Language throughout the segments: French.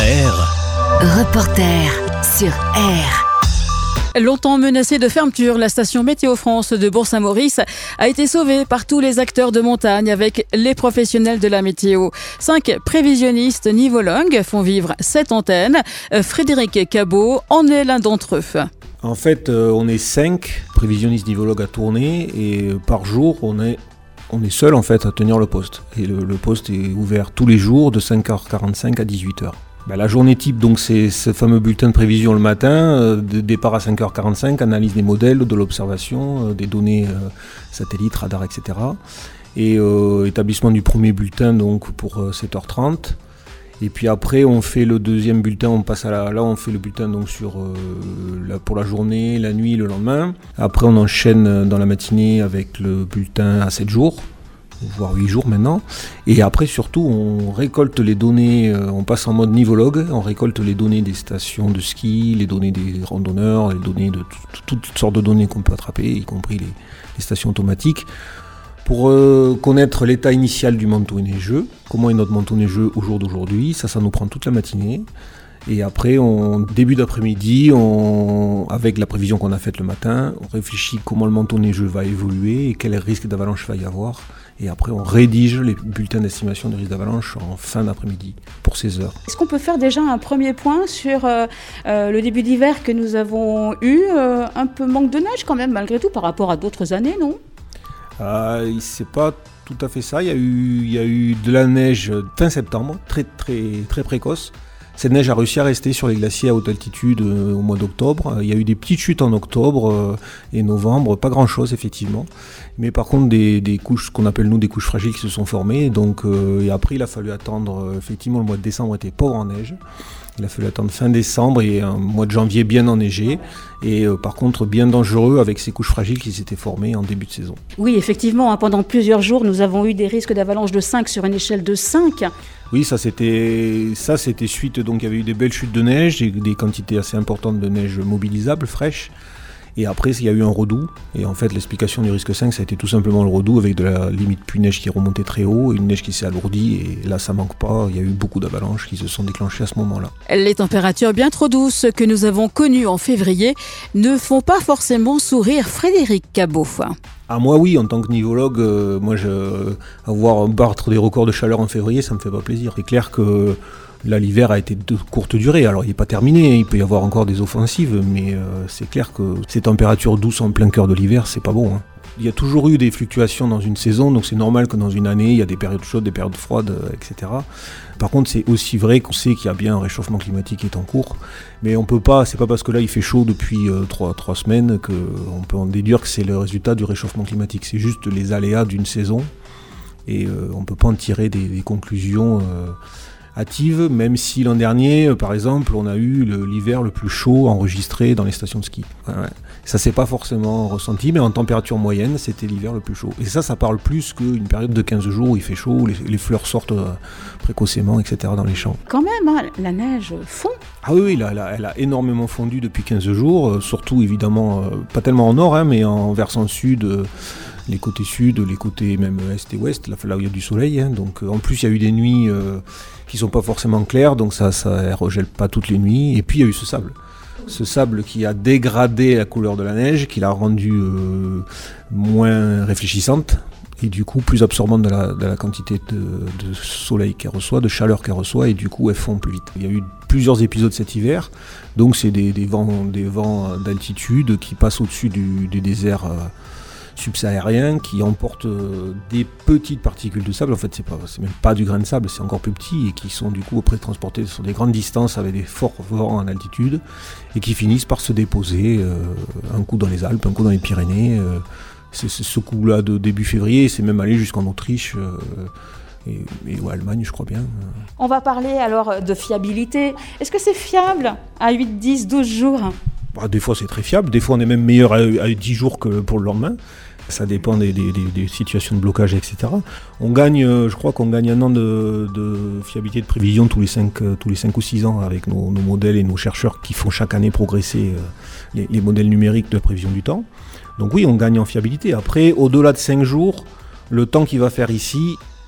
R. Reporter sur R. Longtemps menacée de fermeture, la station Météo France de Bourg-Saint-Maurice a été sauvée par tous les acteurs de montagne avec les professionnels de la météo. 5 prévisionnistes nivologues font vivre cette antenne. Frédéric Cabot en est l'un d'entre eux. En fait, on est 5 prévisionnistes nivologues à tourner et par jour, on est seul en fait à tenir le poste. Et le poste est ouvert tous les jours de 5h45 à 18h. La journée type, donc, c'est ce fameux bulletin de prévision le matin, de départ à 5h45, analyse des modèles, de l'observation, des données satellites, radars, etc. Et établissement du premier bulletin donc, pour 7h30. Et puis après, on fait le deuxième bulletin, on passe on fait le bulletin donc, pour la journée, la nuit, le lendemain. Après, on enchaîne dans la matinée avec le bulletin à 7 jours. Voire 8 jours maintenant. Et après, surtout, on récolte les données, on passe en mode nivologue, on récolte les données des stations de ski, les données des randonneurs, les données de toutes sortes de données qu'on peut attraper, y compris les stations automatiques, pour connaître l'état initial du manteau neigeux, comment est notre manteau neigeux au jour d'aujourd'hui, ça nous prend toute la matinée. Et après, début d'après-midi, avec la prévision qu'on a faite le matin, on réfléchit comment le manteau neigeux va évoluer et quel risque d'avalanche va y avoir. Et après, on rédige les bulletins d'estimation de risque d'avalanche en fin d'après-midi pour 16 heures. Est-ce qu'on peut faire déjà un premier point sur le début d'hiver que nous avons eu un peu manque de neige quand même, malgré tout, par rapport à d'autres années, non ? C'est pas tout à fait ça. Il y a eu de la neige fin septembre, très, très, très précoce. Cette neige a réussi à rester sur les glaciers à haute altitude au mois d'octobre. Il y a eu des petites chutes en octobre et novembre, pas grand chose effectivement. Mais par contre des couches, ce qu'on appelle nous des couches fragiles qui se sont formées. Donc, et après il a fallu attendre, effectivement le mois de décembre était pauvre en neige. Il a fallu attendre fin décembre et un mois de janvier bien enneigé. Et par contre bien dangereux avec ces couches fragiles qui s'étaient formées en début de saison. Oui, effectivement, pendant plusieurs jours, nous avons eu des risques d'avalanche de 5 sur une échelle de 5. Oui, ça c'était suite, donc il y avait eu des belles chutes de neige et des quantités assez importantes de neige mobilisable, fraîche. Et après, il y a eu un redout. Et en fait, l'explication du risque 5, ça a été tout simplement le redout avec de la limite pluie-neige qui est remontée très haut et une neige qui s'est alourdie. Et là, ça manque pas. Il y a eu beaucoup d'avalanches qui se sont déclenchées à ce moment-là. Les températures bien trop douces que nous avons connues en février ne font pas forcément sourire Frédéric Cabot. Moi oui, en tant que nivologue, battre des records de chaleur en février, ça me fait pas plaisir. C'est clair que là, l'hiver a été de courte durée, alors il n'est pas terminé, il peut y avoir encore des offensives, mais c'est clair que ces températures douces en plein cœur de l'hiver, c'est pas bon. Il y a toujours eu des fluctuations dans une saison, donc c'est normal que dans une année, il y a des périodes chaudes, des périodes froides, etc. Par contre, c'est aussi vrai qu'on sait qu'il y a bien un réchauffement climatique qui est en cours, mais on peut pas, c'est pas parce que là il fait chaud depuis 3 semaines qu'on peut en déduire que c'est le résultat du réchauffement climatique. C'est juste les aléas d'une saison, et on peut pas en tirer des conclusions hâtive, même si l'an dernier, par exemple, on a eu l'hiver le plus chaud enregistré dans les stations de ski. Ouais. Ça s'est pas forcément ressenti, mais en température moyenne, c'était l'hiver le plus chaud. Et ça parle plus qu'une période de 15 jours où il fait chaud, où les fleurs sortent précocement, etc. dans les champs. Quand même, la neige fond. Ah oui, elle a énormément fondu depuis 15 jours, surtout évidemment, pas tellement en nord, mais en versant sud, les côtés sud, les côtés même est et ouest, là où il y a du soleil. Donc en plus, il y a eu des nuits qui sont pas forcément claires, donc ça regèle pas toutes les nuits. Et puis il y a eu ce sable qui a dégradé la couleur de la neige, qui l'a rendue moins réfléchissante et du coup plus absorbante de la quantité de soleil qu'elle reçoit, de chaleur qu'elle reçoit, et du coup elle fond plus vite. Il y a eu plusieurs épisodes cet hiver, donc c'est des vents d'altitude qui passent au-dessus du désert subsahariens qui emportent des petites particules de sable. En fait, c'est même pas du grain de sable, c'est encore plus petit, et qui sont du coup après transportés sur des grandes distances avec des forts vents en altitude et qui finissent par se déposer un coup dans les Alpes, un coup dans les Pyrénées. C'est ce coup-là de début février, c'est même allé jusqu'en Autriche et Allemagne, je crois bien. On va parler alors de fiabilité. Est-ce que c'est fiable à 8, 10, 12 jours ? Des fois c'est très fiable, des fois on est même meilleur à 10 jours que pour le lendemain. Ça dépend des situations de blocage, etc. On gagne, je crois qu'on gagne un an de fiabilité de prévision tous les 5 ou 6 ans avec nos modèles et nos chercheurs qui font chaque année progresser les modèles numériques de prévision du temps. Donc oui, on gagne en fiabilité. Après, au-delà de 5 jours, le temps qu'il va faire ici,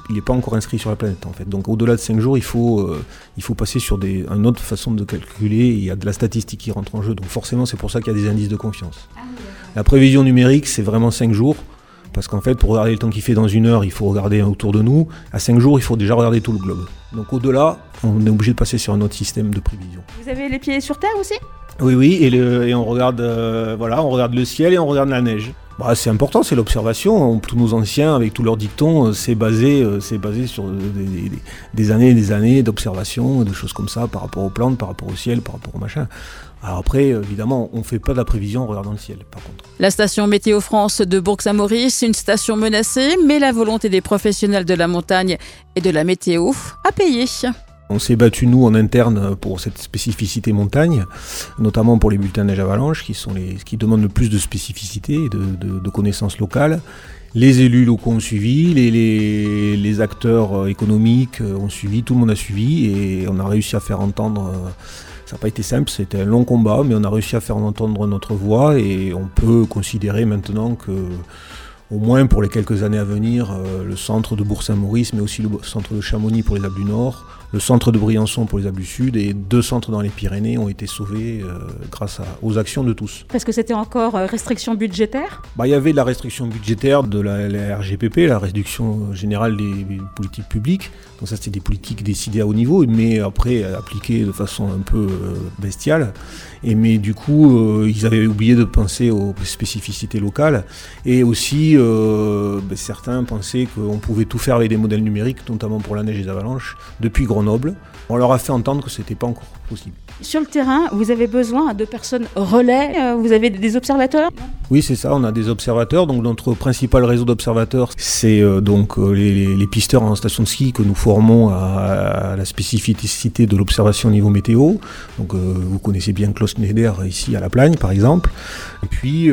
il n'est pas encore inscrit sur la planète en fait. Donc au-delà de 5 jours, il faut passer sur une autre façon de calculer, il y a de la statistique qui rentre en jeu, donc forcément c'est pour ça qu'il y a des indices de confiance. La prévision numérique, c'est vraiment 5 jours, parce qu'en fait pour regarder le temps qu'il fait dans 1 heure, il faut regarder autour de nous. À 5 jours, il faut déjà regarder tout le globe. Donc au-delà, on est obligé de passer sur un autre système de prévision. Vous avez les pieds sur terre aussi ? Oui, et on regarde, on regarde le ciel et on regarde la neige. C'est important, c'est l'observation. Tous nos anciens, avec tous leurs dictons, c'est basé sur des années et des années d'observation, de choses comme ça, par rapport aux plantes, par rapport au ciel, par rapport au machin. Alors après, évidemment, on ne fait pas de la prévision en regardant le ciel, par contre. La station Météo France de Bourg-Saint-Maurice, une station menacée, mais la volonté des professionnels de la montagne et de la météo a payé. On s'est battu, nous, en interne, pour cette spécificité montagne, notamment pour les bulletins neige-avalanche, qui demandent le plus de spécificité et de connaissances locales. Les élus locaux ont suivi, les acteurs économiques ont suivi, tout le monde a suivi, et on a réussi à faire entendre... Ça n'a pas été simple, c'était un long combat, mais on a réussi à faire entendre notre voix, et on peut considérer maintenant que... au moins pour les quelques années à venir, le centre de Bourg-Saint-Maurice, mais aussi le centre de Chamonix pour les Alpes du Nord, le centre de Briançon pour les Alpes du Sud et 2 centres dans les Pyrénées ont été sauvés grâce aux actions de tous. Parce que c'était encore restriction budgétaire ? Il y avait la restriction budgétaire de la RGPP, la réduction générale des politiques publiques. Donc ça, c'était des politiques décidées à haut niveau, mais après appliquées de façon un peu bestiale. Mais du coup, ils avaient oublié de penser aux spécificités locales. Et aussi, certains pensaient qu'on pouvait tout faire avec des modèles numériques, notamment pour la neige et les avalanches, depuis Grenoble. On leur a fait entendre que ce n'était pas encore possible. Sur le terrain, vous avez besoin de personnes relais, vous avez des observateurs ? Oui, c'est ça, on a des observateurs. Donc notre principal réseau d'observateurs, c'est les pisteurs en station de ski que nous formons à la spécificité de l'observation au niveau météo. Donc vous connaissez bien Klaus Schneider ici à La Plagne, par exemple. Et puis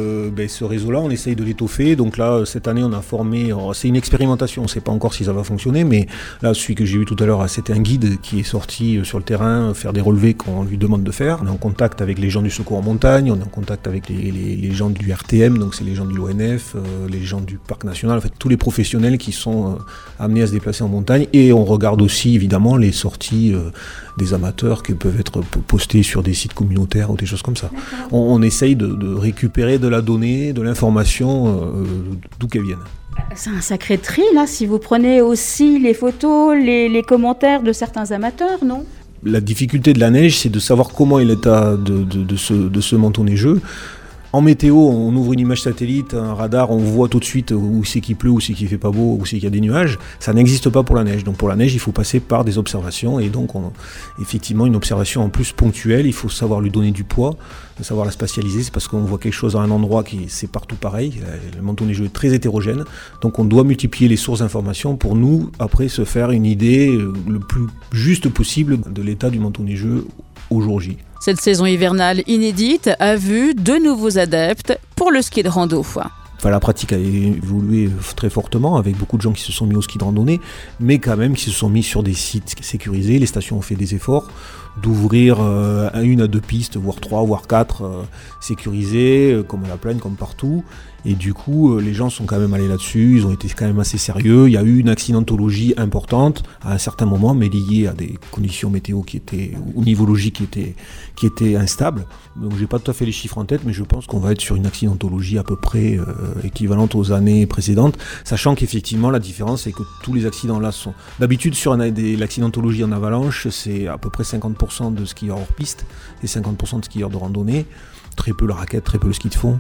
ce réseau-là, on essaye de l'étoffer. Donc là, cette année, on a formé... c'est une expérimentation, on ne sait pas encore si ça va fonctionner, mais là, celui que j'ai vu tout à l'heure, c'était un guide qui est sorti sur le terrain faire des relevés qu'on lui demande de faire. On est en contact avec les gens du secours en montagne, on est en contact avec les gens du RTM, donc c'est les gens de l'ONF, les gens du parc national, en fait tous les professionnels qui sont amenés à se déplacer en montagne. Et on regarde aussi évidemment les sorties des amateurs qui peuvent être postées sur des sites communautaires ou des choses comme ça. On essaye de récupérer de la donnée, de l'information, d'où qu'elle vienne. C'est un sacré tri là, si vous prenez aussi les photos, les commentaires de certains amateurs, non ? La difficulté de la neige, c'est de savoir comment est l'état de ce manteau neigeux. En météo, on ouvre une image satellite, un radar, on voit tout de suite où c'est qu'il pleut, où c'est qu'il fait pas beau, où c'est qu'il y a des nuages. Ça n'existe pas pour la neige. Donc pour la neige, il faut passer par des observations. Et donc, effectivement, une observation en plus ponctuelle, il faut savoir lui donner du poids, savoir la spatialiser. C'est parce qu'on voit quelque chose à un endroit c'est partout pareil. Le manteau neigeux est très hétérogène. Donc on doit multiplier les sources d'informations pour nous, après, se faire une idée le plus juste possible de l'état du manteau neigeux au jour J. Cette saison hivernale inédite a vu de nouveaux adeptes pour le ski de rando. La pratique a évolué très fortement avec beaucoup de gens qui se sont mis au ski de randonnée, mais quand même qui se sont mis sur des sites sécurisés. Les stations ont fait des efforts d'ouvrir 1 à 2 pistes, voire 3, voire 4 sécurisées, comme à La Plagne, comme partout. Et du coup, les gens sont quand même allés là-dessus, ils ont été quand même assez sérieux. Il y a eu une accidentologie importante à un certain moment, mais liée à des conditions météo ou nivologiques qui étaient instables. Donc j'ai pas tout à fait les chiffres en tête, mais je pense qu'on va être sur une accidentologie à peu près équivalente aux années précédentes, sachant qu'effectivement la différence c'est que tous les accidents là sont... D'habitude sur l'accidentologie en avalanche, c'est à peu près 50% de skieurs hors piste et 50% de skieurs de randonnée. Très peu la raquette, très peu le ski de fond.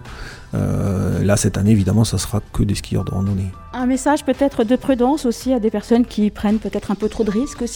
Là, cette année, évidemment, ça sera que des skieurs de randonnée. Un message peut-être de prudence aussi à des personnes qui prennent peut-être un peu trop de risques aussi ?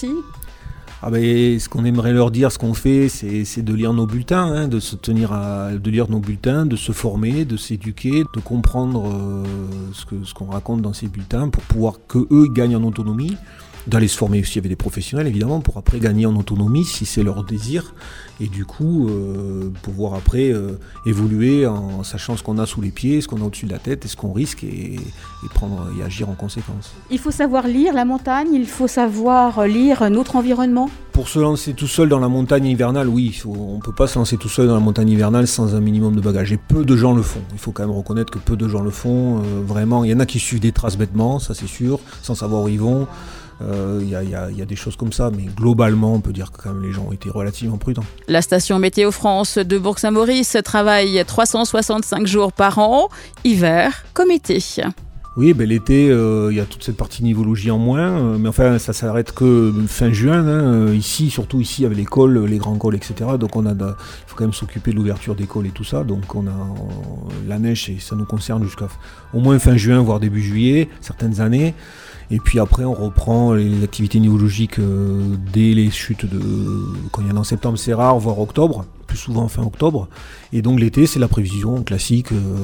Ce qu'on aimerait leur dire, ce qu'on fait, c'est de lire nos bulletins, de lire nos bulletins, de se former, de s'éduquer, de comprendre ce qu'on raconte dans ces bulletins pour pouvoir qu'eux gagnent en autonomie. d'aller se former aussi avec des professionnels évidemment pour après gagner en autonomie si c'est leur désir et du coup pouvoir après évoluer en sachant ce qu'on a sous les pieds, ce qu'on a au-dessus de la tête et ce qu'on risque et prendre et agir en conséquence. Il faut savoir lire la montagne, il faut savoir lire notre environnement. Pour se lancer tout seul dans la montagne hivernale, oui, on ne peut pas se lancer tout seul dans la montagne hivernale sans un minimum de bagages. Et peu de gens le font. Il faut quand même reconnaître que peu de gens le font. Vraiment, il y en a qui suivent des traces bêtement, ça c'est sûr, sans savoir où ils vont. Il y a des choses comme ça, mais globalement, on peut dire que quand même les gens ont été relativement prudents. La station Météo France de Bourg-Saint-Maurice travaille 365 jours par an, hiver comme été. Oui, l'été, il y a toute cette partie nivologie en moins, mais enfin ça s'arrête que fin juin, ici, surtout ici avec l'école, les grands cols, etc. Donc il faut quand même s'occuper de l'ouverture d'école et tout ça, donc on a la neige et ça nous concerne jusqu'à au moins fin juin, voire début juillet, certaines années. Et puis après, on reprend les activités nivologiques dès les chutes quand il y en a en septembre, c'est rare, voire octobre, plus souvent fin octobre. Et donc l'été, c'est la prévision classique.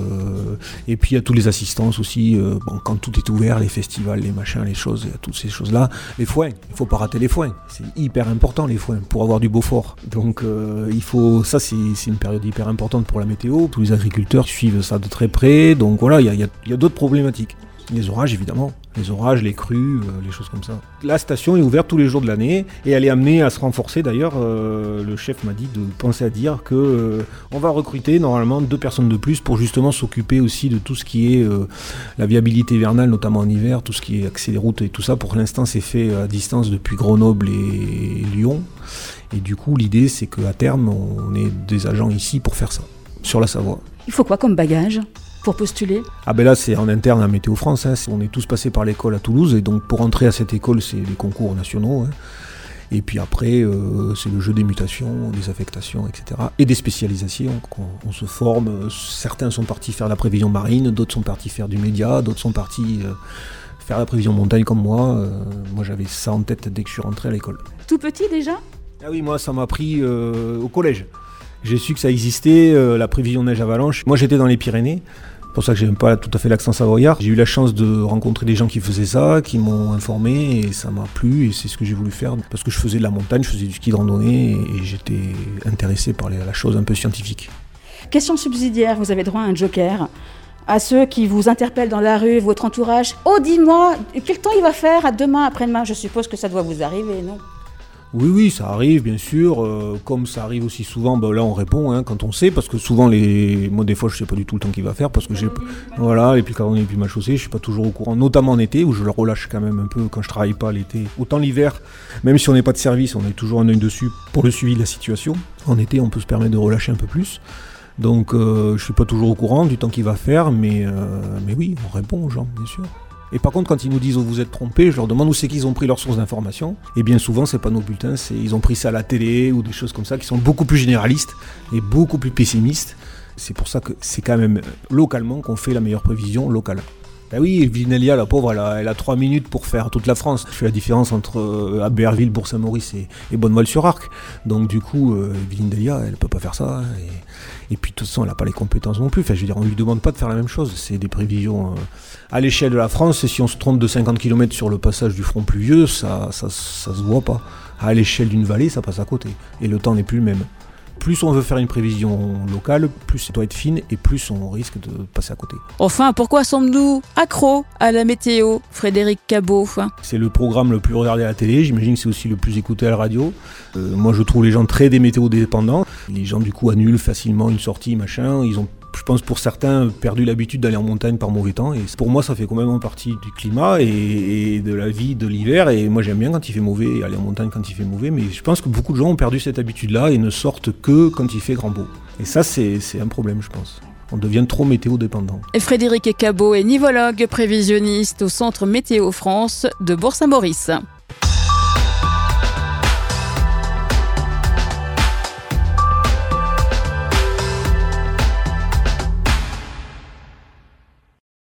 Et puis il y a toutes les assistances aussi, quand tout est ouvert, les festivals, les machins, les choses, il y a toutes ces choses-là. Les foins, il ne faut pas rater les foins. C'est hyper important les foins pour avoir du Beaufort. Donc c'est une période hyper importante pour la météo. Tous les agriculteurs suivent ça de très près. Donc voilà, il y a d'autres problématiques. Les orages, évidemment. Les orages, les crues, les choses comme ça. La station est ouverte tous les jours de l'année et elle est amenée à se renforcer. D'ailleurs, le chef m'a dit de penser à dire qu'on va recruter normalement 2 personnes de plus pour justement s'occuper aussi de tout ce qui est la viabilité hivernale, notamment en hiver, tout ce qui est accès des routes et tout ça. Pour l'instant, c'est fait à distance depuis Grenoble et Lyon. Et du coup, l'idée, c'est qu'à terme, on ait des agents ici pour faire ça, sur la Savoie. Il faut quoi comme bagage pour postuler? Là c'est en interne à Météo France, on est tous passés par l'école à Toulouse et donc pour entrer à cette école c'est les concours nationaux et puis après c'est le jeu des mutations, des affectations, etc. et des spécialisations, on se forme, certains sont partis faire la prévision marine, d'autres sont partis faire du média, d'autres sont partis faire la prévision montagne comme moi. Moi j'avais ça en tête dès que je suis rentré à l'école. Tout petit déjà? Ah oui, moi ça m'a pris au collège. J'ai su que ça existait, la prévision neige-avalanche. Moi j'étais dans les Pyrénées. C'est pour ça que j'ai même pas tout à fait l'accent savoyard. J'ai eu la chance de rencontrer des gens qui faisaient ça, qui m'ont informé et ça m'a plu et c'est ce que j'ai voulu faire parce que je faisais de la montagne, je faisais du ski de randonnée et j'étais intéressé par la chose un peu scientifique. Question subsidiaire, vous avez droit à un joker. À ceux qui vous interpellent dans la rue, votre entourage. Oh, dis-moi, quel temps il va faire à demain, après-demain? Je suppose que ça doit vous arriver, non? Oui, ça arrive, bien sûr. Comme ça arrive aussi souvent, là on répond quand on sait, parce que souvent, moi des fois je sais pas du tout le temps qu'il va faire, parce que et puis quand on est plus mal chaussé, je suis pas toujours au courant, notamment en été, où je le relâche quand même un peu quand je travaille pas l'été. Autant l'hiver, même si on n'est pas de service, on a toujours un œil dessus pour le suivi de la situation. En été, on peut se permettre de relâcher un peu plus. Donc je suis pas toujours au courant du temps qu'il va faire, mais oui, on répond aux gens, bien sûr. Et par contre, quand ils nous disent « vous êtes trompés », je leur demande où c'est qu'ils ont pris leurs sources d'information. Et bien souvent, c'est pas nos bulletins, ils ont pris ça à la télé ou des choses comme ça qui sont beaucoup plus généralistes et beaucoup plus pessimistes. C'est pour ça que c'est quand même localement qu'on fait la meilleure prévision locale. Ben oui, Villeneuve, la pauvre, elle a 3 minutes pour faire toute la France. Je fais la différence entre Aberville, Bourg-Saint-Maurice et Bonneval-sur-Arc. Donc du coup, Villeneuve, elle peut pas faire ça. Et puis de toute façon, elle n'a pas les compétences non plus. Enfin, je veux dire, on lui demande pas de faire la même chose. C'est des prévisions à l'échelle de la France. Et si on se trompe de 50 km sur le passage du front pluvieux, ça se voit pas. À l'échelle d'une vallée, ça passe à côté. Et le temps n'est plus le même. Plus on veut faire une prévision locale, plus ça doit être fine et plus on risque de passer à côté. Enfin, pourquoi sommes-nous accros à la météo, Frédéric Cabot? C'est le programme le plus regardé à la télé, j'imagine que c'est aussi le plus écouté à la radio. Moi je trouve les gens très des météos dépendants. Les gens du coup annulent facilement une sortie, machin. Ils ont, je pense pour certains, perdu l'habitude d'aller en montagne par mauvais temps. Et pour moi ça fait complètement partie du climat et de la vie de l'hiver. Et moi j'aime bien quand il fait mauvais, aller en montagne quand il fait mauvais. Mais je pense que beaucoup de gens ont perdu cette habitude-là et ne sortent que quand il fait grand beau. Et ça c'est un problème je pense. On devient trop météo dépendant. Et Frédéric Cabot est nivologue prévisionniste au Centre Météo France de Bourg-Saint-Maurice.